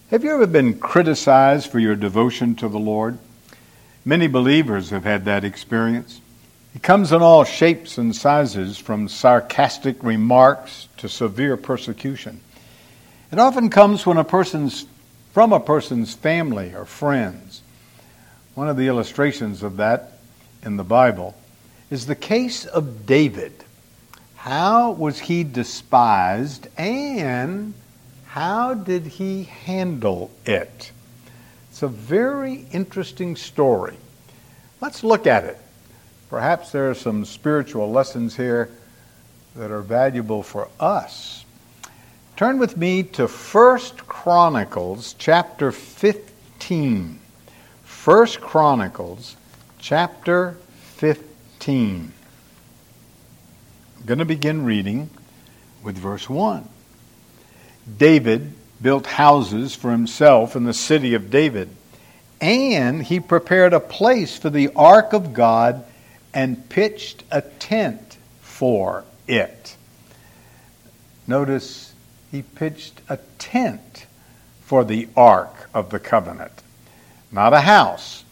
Have you ever been criticized for your devotion to the Lord? Many believers have had that experience. It comes in all shapes and sizes, from sarcastic remarks to severe persecution. It often comes from a person's family or friends. One of the illustrations of that in the Bible is the case of David. How was he despised, and how did he handle it? It's a very interesting story. Let's look at it. Perhaps there are some spiritual lessons here that are valuable for us. Turn with me to 1 Chronicles chapter 15. 1 Chronicles chapter 15. I'm going to begin reading with verse 1. David built houses for himself in the city of David, and he prepared a place for the ark of God and pitched a tent for it. Notice he pitched a tent for the ark of the covenant, not a house.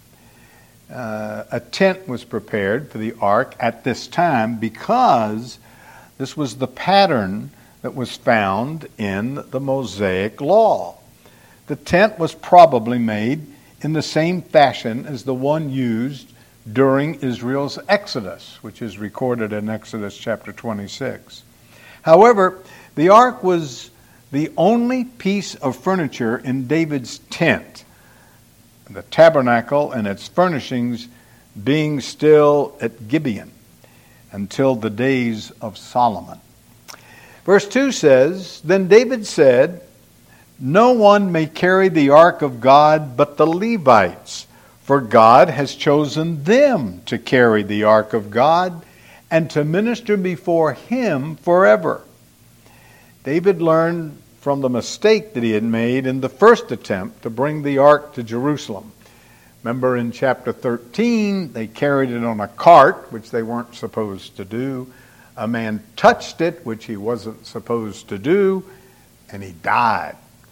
A tent was prepared for the ark at this time because this was the pattern that was found in the Mosaic Law. The tent was probably made in the same fashion as the one used during Israel's Exodus, which is recorded in Exodus chapter 26. However, the ark was the only piece of furniture in David's tent, the tabernacle and its furnishings being still at Gibeon until the days of Solomon. Verse 2 says, Then David said, No one may carry the ark of God but the Levites, for God has chosen them to carry the ark of God and to minister before him forever. David learned from the mistake that he had made in the first attempt to bring the ark to Jerusalem. Remember in chapter 13, they carried it on a cart, which they weren't supposed to do. A man touched it, which he wasn't supposed to do, and he died.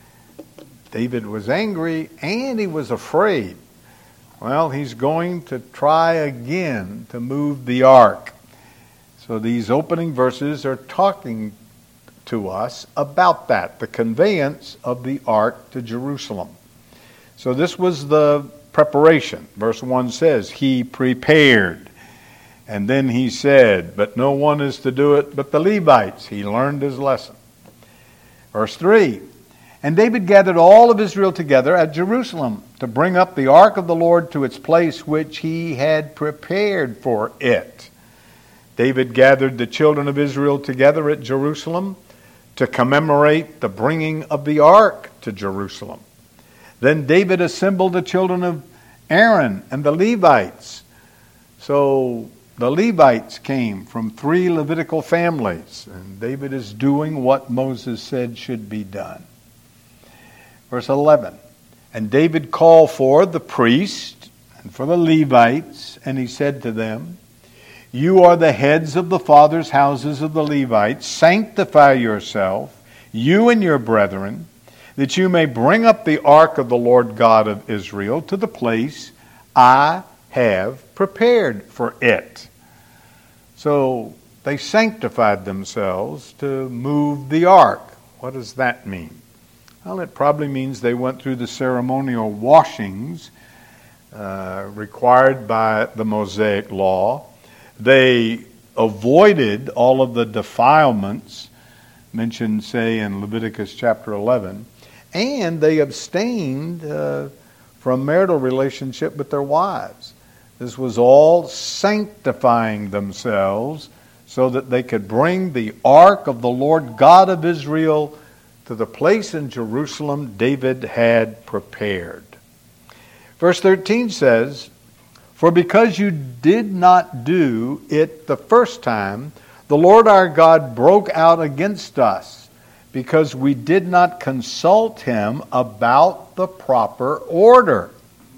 David was angry and he was afraid. Well, he's going to try again to move the ark. So these opening verses are talking to us about that, the conveyance of the ark to Jerusalem. So this was the preparation. Verse 1 says, He prepared. And then he said, But no one is to do it but the Levites. He learned his lesson. Verse 3, And David gathered all of Israel together at Jerusalem to bring up the ark of the Lord to its place which he had prepared for it. David gathered the children of Israel together at Jerusalem to commemorate the bringing of the ark to Jerusalem. Then David assembled the children of Aaron and the Levites. So the Levites came from 3 Levitical families, and David is doing what Moses said should be done. Verse 11, And David called for the priests and for the Levites, and he said to them, You are the heads of the fathers' houses of the Levites. Sanctify yourself, you and your brethren, that you may bring up the ark of the Lord God of Israel to the place I have prepared for it. So they sanctified themselves to move the ark. What does that mean? Well, it probably means they went through the ceremonial washings required by the Mosaic Law. They avoided all of the defilements mentioned, say, in Leviticus chapter 11. And they abstained from marital relationship with their wives. This was all sanctifying themselves so that they could bring the ark of the Lord God of Israel to the place in Jerusalem David had prepared. Verse 13 says, For because you did not do it the first time, the Lord our God broke out against us, because we did not consult him about the proper order.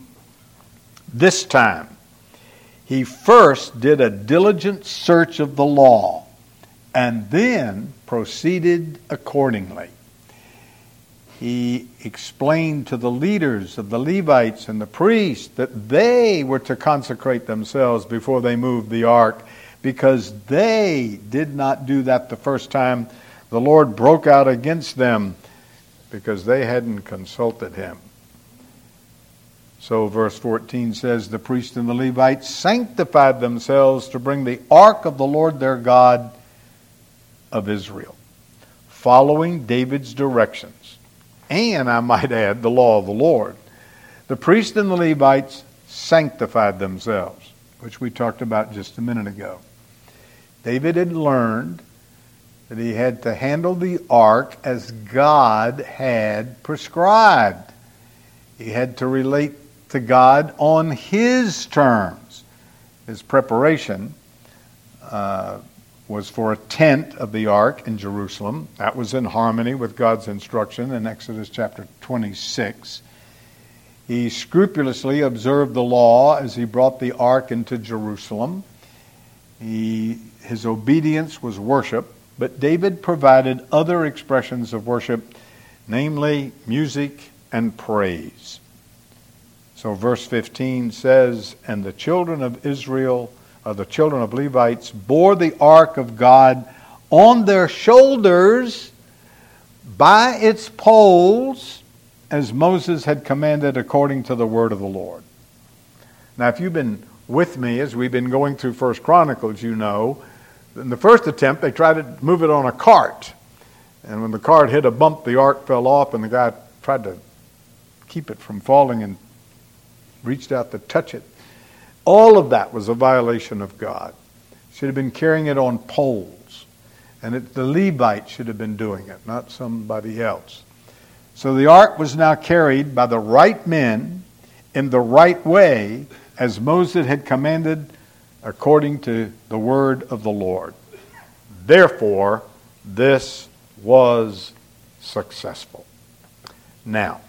This time, he first did a diligent search of the law, and then proceeded accordingly. he explained to the leaders of the Levites and the priests that they were to consecrate themselves before they moved the ark, because they did not do that the first time the Lord broke out against them, because they hadn't consulted him. So verse 14 says, the priests and the Levites sanctified themselves to bring the ark of the Lord their God of Israel, following David's directions, and, I might add, the law of the Lord. The priests and the Levites sanctified themselves, which we talked about just a minute ago. David had learned that he had to handle the ark as God had prescribed. He had to relate to God on his terms. His preparation was for a tent of the ark in Jerusalem. That was in harmony with God's instruction in Exodus chapter 26. He scrupulously observed the law as he brought the ark into Jerusalem. His obedience was worship, but David provided other expressions of worship, namely music and praise. So verse 15 says, and the children of Israel, the children of Levites, bore the ark of God on their shoulders by its poles, as Moses had commanded according to the word of the Lord. Now, if you've been with me as we've been going through 1 Chronicles, you know, in the first attempt they tried to move it on a cart. And when the cart hit a bump, the ark fell off, and the guy tried to keep it from falling and reached out to touch it. All of that was a violation of God. Should have been carrying it on poles. And the Levites should have been doing it, not somebody else. So the ark was now carried by the right men in the right way, as Moses had commanded according to the word of the Lord. Therefore, this was successful. Now,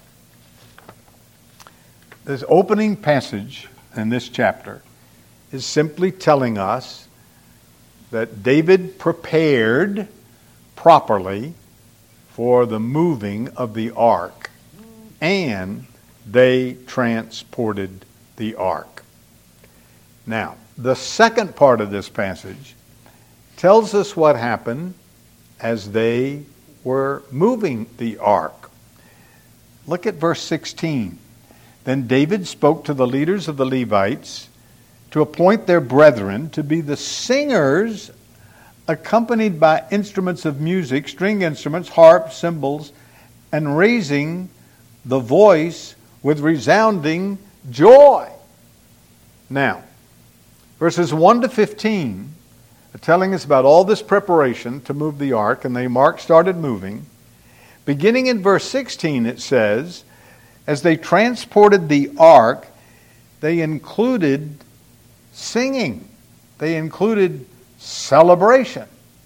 this opening passage in this chapter is simply telling us that David prepared properly for the moving of the ark, and they transported the ark. Now, the second part of this passage tells us what happened as they were moving the ark. Look at verse 16. Then David spoke to the leaders of the Levites to appoint their brethren to be the singers, accompanied by instruments of music, string instruments, harps, cymbals, and raising the voice with resounding joy. Now, verses 1 to 15 are telling us about all this preparation to move the ark, and the ark started moving. Beginning in verse 16, it says, as they transported the ark, they included singing. They included celebration.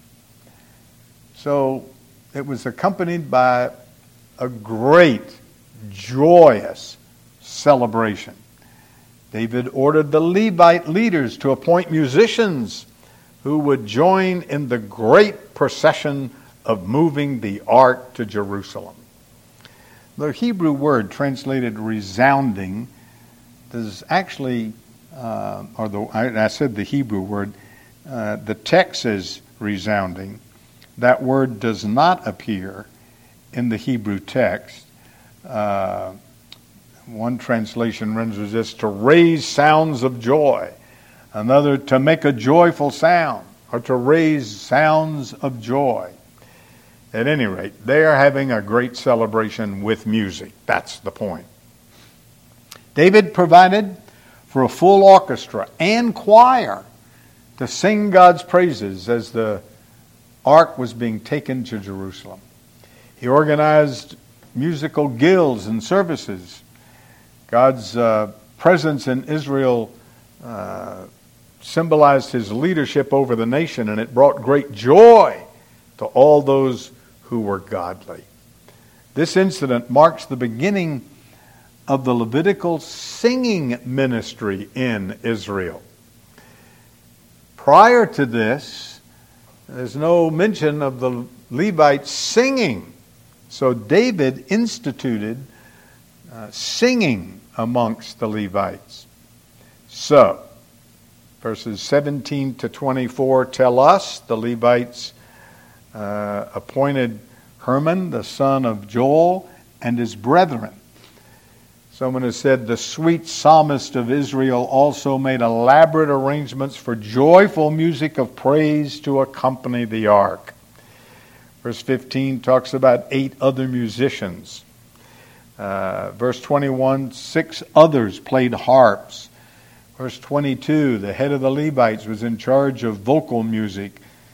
So it was accompanied by a great, joyous celebration. David ordered the Levite leaders to appoint musicians who would join in the great procession of moving the ark to Jerusalem. The Hebrew word translated resounding is actually, I said the Hebrew word, the text is resounding. That word does not appear in the Hebrew text. One translation renders this to raise sounds of joy. Another, to make a joyful sound, or to raise sounds of joy. At any rate, they are having a great celebration with music. That's the point. David provided for a full orchestra and choir to sing God's praises as the ark was being taken to Jerusalem. He organized musical guilds and services. God's presence in Israel symbolized his leadership over the nation, and it brought great joy to all those who were godly. This incident marks the beginning of the Levitical singing ministry in Israel. Prior to this, there's no mention of the Levites singing So David instituted singing amongst the Levites. So, verses 17 to 24 tell us the Levites appointed Herman, the son of Joel, and his brethren. Someone has said, the sweet psalmist of Israel also made elaborate arrangements for joyful music of praise to accompany the ark. Verse 15 talks about 8 other musicians. Verse 21, 6 others played harps. Verse 22, the head of the Levites was in charge of vocal music.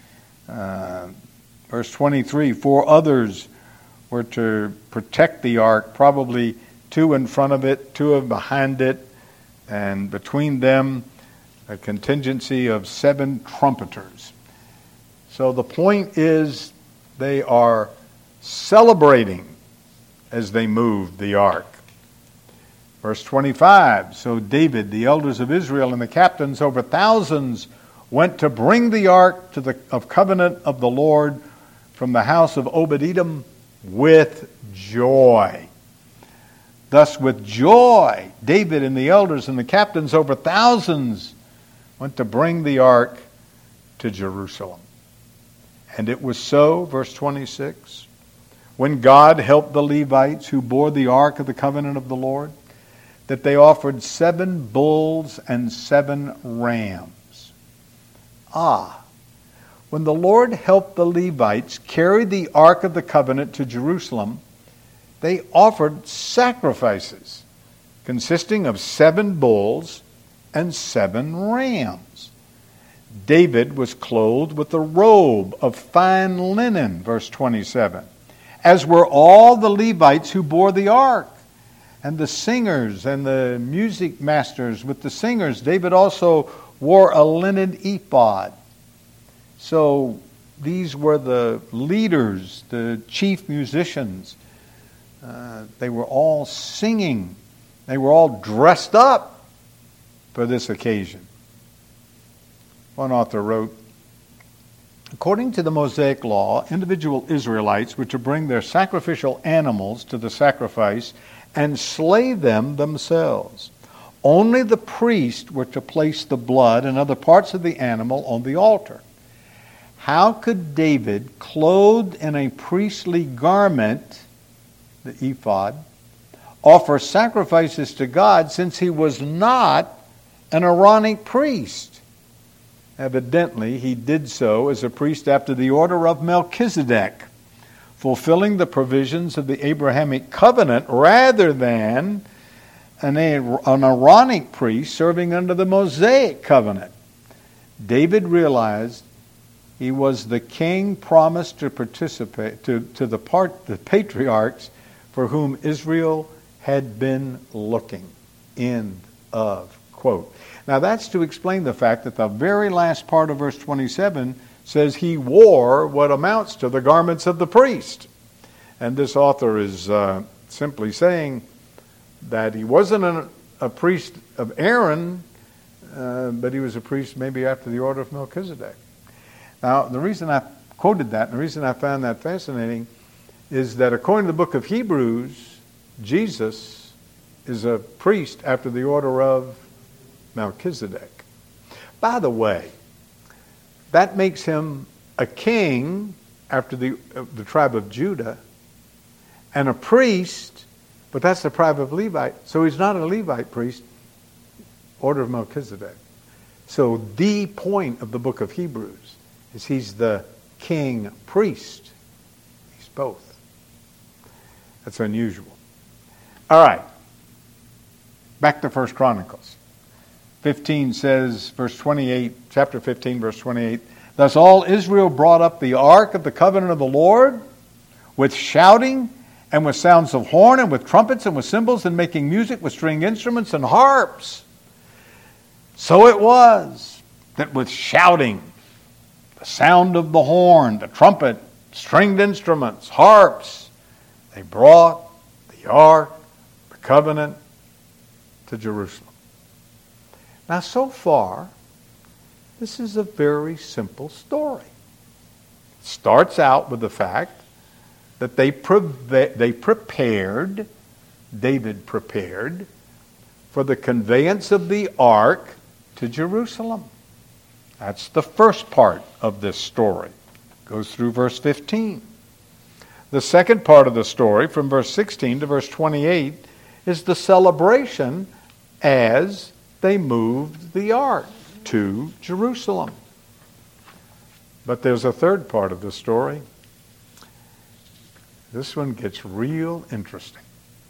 Verse 23, 4 others were to protect the ark, probably 2 in front of it, 2 behind it, and between them a contingency of 7 trumpeters. So the point is they are celebrating as they move the ark. Verse 25, so David, the elders of Israel, and the captains over thousands went to bring the ark of covenant of the Lord from the house of Obed-Edom with joy. Thus with joy, David and the elders and the captains over thousands went to bring the ark to Jerusalem. And it was so, verse 26, when God helped the Levites who bore the ark of the covenant of the Lord, that they offered 7 bulls and 7 rams. When the Lord helped the Levites carry the ark of the covenant to Jerusalem, they offered sacrifices consisting of 7 bulls and 7 rams. David was clothed with a robe of fine linen, verse 27, as were all the Levites who bore the ark, and the singers and the music masters with the singers. David also wore a linen ephod. So these were the leaders, the chief musicians. They were all singing. They were all dressed up for this occasion. One author wrote, according to the Mosaic law, individual Israelites were to bring their sacrificial animals to the sacrifice and slay them themselves. Only the priest were to place the blood and other parts of the animal on the altar. How could David, clothed in a priestly garment, the ephod, offer sacrifices to God since he was not an Aaronic priest? Evidently, he did so as a priest after the order of Melchizedek, fulfilling the provisions of the Abrahamic covenant rather than an Aaronic priest serving under the Mosaic covenant. David realized he was the king promised to participate to the patriarchs for whom Israel had been looking. End of quote. Now that's to explain the fact that the very last part of verse 27 says he wore what amounts to the garments of the priest. And this author is simply saying that he wasn't a priest of Aaron, but he was a priest maybe after the order of Melchizedek. Now, the reason I quoted that, and the reason I found that fascinating, is that according to the book of Hebrews, Jesus is a priest after the order of Melchizedek. By the way, that makes him a king after the tribe of Judah, and a priest, but that's the tribe of Levite, so he's not a Levite priest, order of Melchizedek. So the point of the book of Hebrews is he's the king priest. He's both. That's unusual. All right. Back to 1 Chronicles. 15 says, verse 28, chapter 15, verse 28, thus all Israel brought up the ark of the covenant of the Lord with shouting and with sounds of horn and with trumpets and with cymbals and making music with string instruments and harps. So it was that with shouting, the sound of the horn, the trumpet, stringed instruments, harps, they brought the ark, the covenant, to Jerusalem. Now, so far, this is a very simple story. It starts out with the fact that David prepared for the conveyance of the ark to Jerusalem. That's the first part of this story. Goes through verse 15. The second part of the story, from verse 16 to verse 28, is the celebration as they moved the ark to Jerusalem. But there's a third part of the story. This one gets real interesting.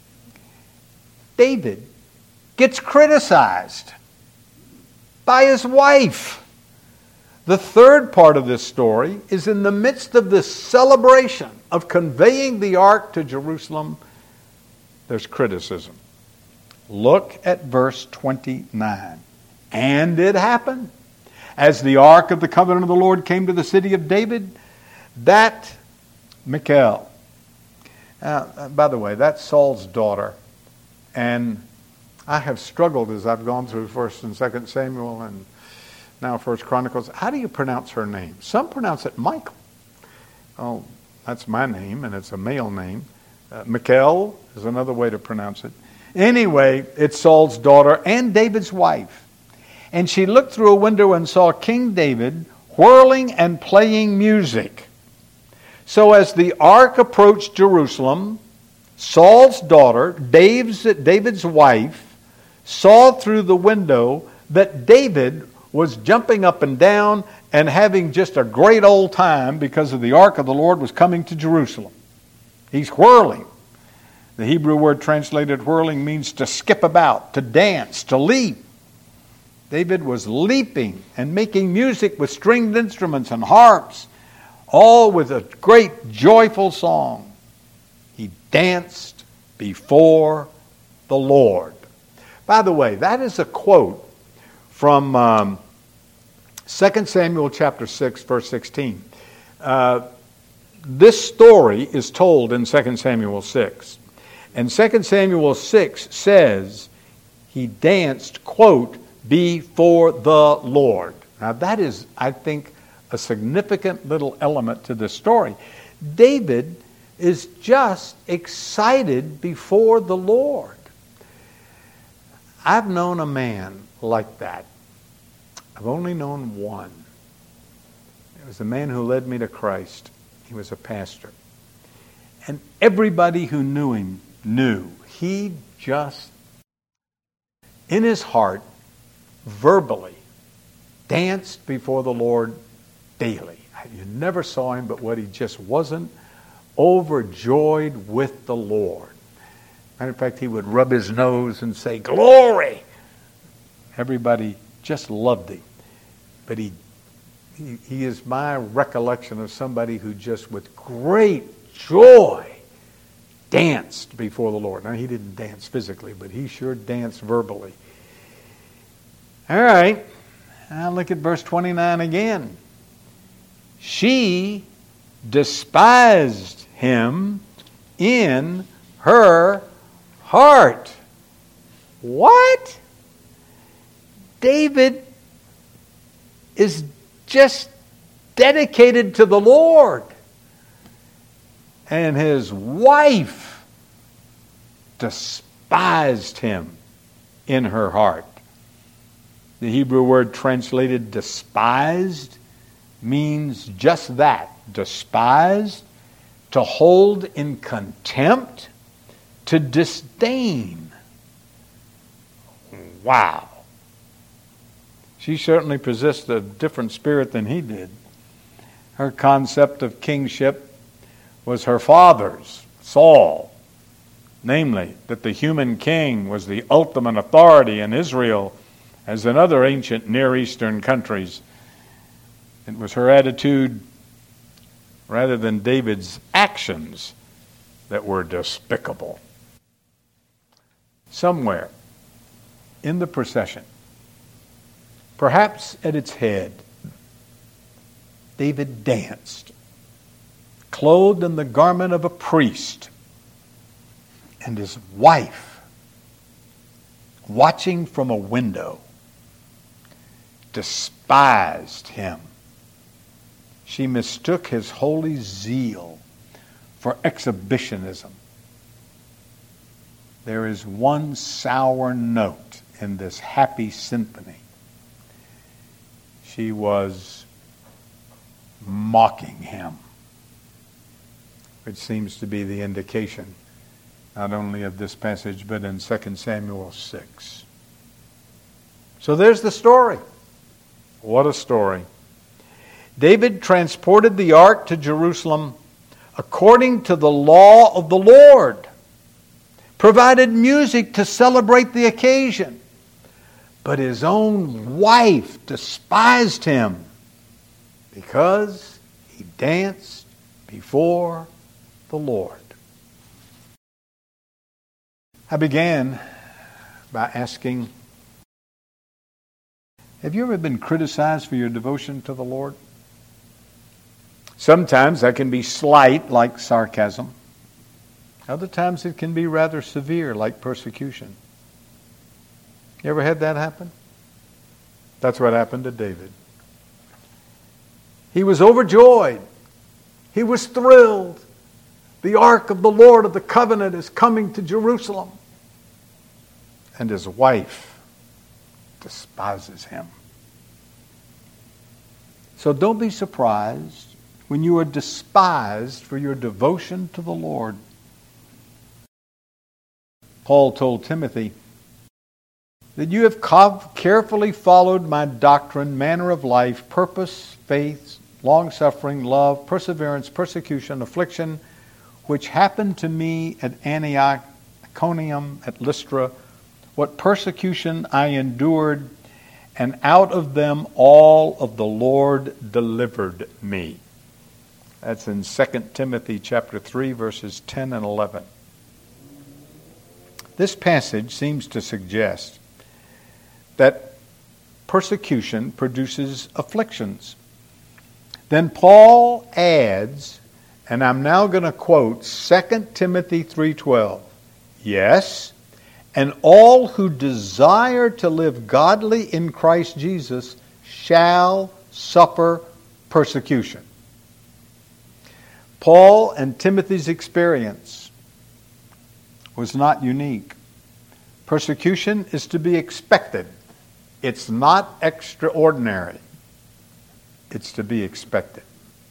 David gets criticized by his wife. The third part of this story is in the midst of this celebration of conveying the ark to Jerusalem. There's criticism. Look at verse 29. And it happened, as the ark of the covenant of the Lord came to the city of David, that Michal, by the way, that's Saul's daughter. And I have struggled as I've gone through 1st and 2nd Samuel and now 1st Chronicles. How do you pronounce her name? Some pronounce it Michael. Oh, that's my name, and it's a male name. Michal is another way to pronounce it. Anyway, it's Saul's daughter and David's wife. And she looked through a window and saw King David whirling and playing music. So as the ark approached Jerusalem, Saul's daughter, David's wife, saw through the window that David was jumping up and down and having just a great old time because of the ark of the Lord was coming to Jerusalem. He's whirling. The Hebrew word translated whirling means to skip about, to dance, to leap. David was leaping and making music with stringed instruments and harps, all with a great joyful song. He danced before the Lord. By the way, that is a quote from 2 Samuel chapter 6, verse 16. This story is told in 2 Samuel 6. And 2 Samuel 6 says he danced, quote, before the Lord. Now that is, I think, a significant little element to this story. David is just excited before the Lord. I've known a man like that. I've only known one. It was the man who led me to Christ. He was a pastor. And everybody who knew him knew he just, in his heart, verbally danced before the Lord daily. You never saw him, but what he just wasn't overjoyed with the Lord. Matter of fact, he would rub his nose and say, "Glory!" Everybody just loved him. But he is my recollection of somebody who just with great joy danced before the Lord. Now, he didn't dance physically, but he sure danced verbally. All right. Now look at verse 29 again. She despised him in her heart. What? David is just dedicated to the Lord. And his wife despised him in her heart. The Hebrew word translated despised means just that, despised, to hold in contempt, to disdain. Wow. She certainly possessed a different spirit than he did. Her concept of kingship was her father's, Saul. Namely, that the human king was the ultimate authority in Israel as in other ancient Near Eastern countries. It was her attitude rather than David's actions that were despicable. Somewhere in the procession, perhaps at its head, David danced, clothed in the garment of a priest, and his wife, watching from a window, despised him. She mistook his holy zeal for exhibitionism. There is one sour note in this happy symphony. She was mocking him, which seems to be the indication not only of this passage, but in 2 Samuel 6. So there's the story. What a story. David transported the ark to Jerusalem according to the law of the Lord, provided music to celebrate the occasion, but his own wife despised him because he danced before the Lord. I began by asking, have you ever been criticized for your devotion to the Lord? Sometimes that can be slight, like sarcasm. Other times it can be rather severe, like persecution. You ever had that happen? That's what happened to David. He was overjoyed. He was thrilled. The ark of the Lord of the covenant is coming to Jerusalem. And his wife despises him. So don't be surprised when you are despised for your devotion to the Lord. Paul told Timothy that you have carefully followed my doctrine, manner of life, purpose, faith, long-suffering, love, perseverance, persecution, affliction, which happened to me at Antioch, Iconium, at Lystra, what persecution I endured, and out of them all of the Lord delivered me. That's in 2 Timothy chapter 3, verses 10 and 11. This passage seems to suggest that persecution produces afflictions. Then Paul adds, and I'm now going to quote 2 Timothy 3:12. Yes, and all who desire to live godly in Christ Jesus shall suffer persecution. Paul and Timothy's experience was not unique. Persecution is to be expected. It's not extraordinary. It's to be expected.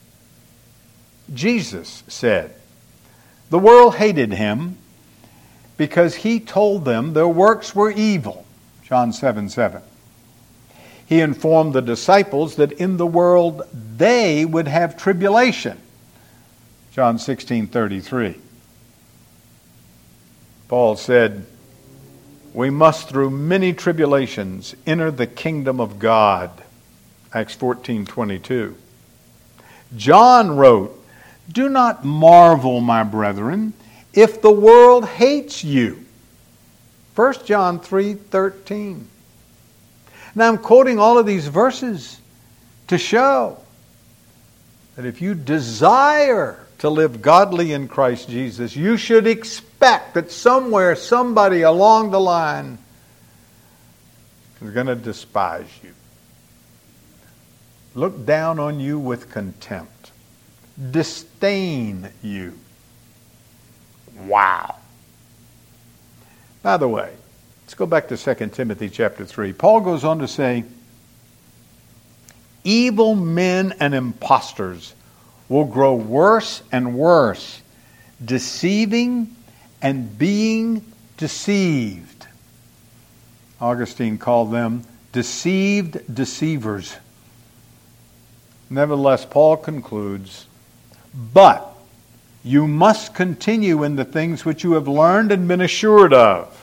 Jesus said, the world hated him because he told them their works were evil. John 7:7. He informed the disciples that in the world they would have tribulation. John 16:33. Paul said, we must through many tribulations enter the kingdom of God. Acts 14:22. John wrote, do not marvel, my brethren, if the world hates you. 1 John 3:13. Now I'm quoting all of these verses to show that if you desire to live godly in Christ Jesus, you should expect that somewhere, somebody along the line is going to despise you. Look down on you with contempt. Disdain you. Wow. By the way, let's go back to 2 Timothy chapter 3. Paul goes on to say, evil men and impostors will grow worse and worse, deceiving and being deceived. Augustine called them deceived deceivers. Nevertheless, Paul concludes, but you must continue in the things which you have learned and been assured of.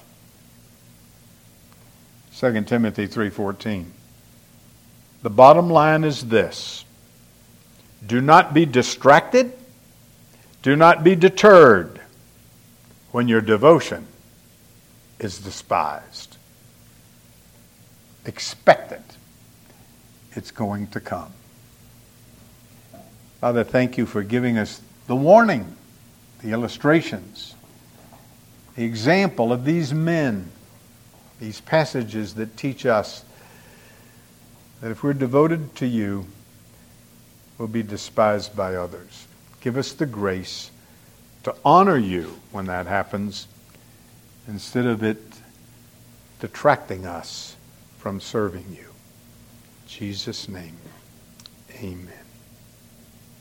2 Timothy 3:14. The bottom line is this. Do not be distracted. Do not be deterred when your devotion is despised. Expect it. It's going to come. Father, thank you for giving us the warning, the illustrations, the example of these men, these passages that teach us that if we're devoted to you, we'll be despised by others. Give us the grace to honor you when that happens, instead of it detracting us from serving you. In Jesus' name, amen.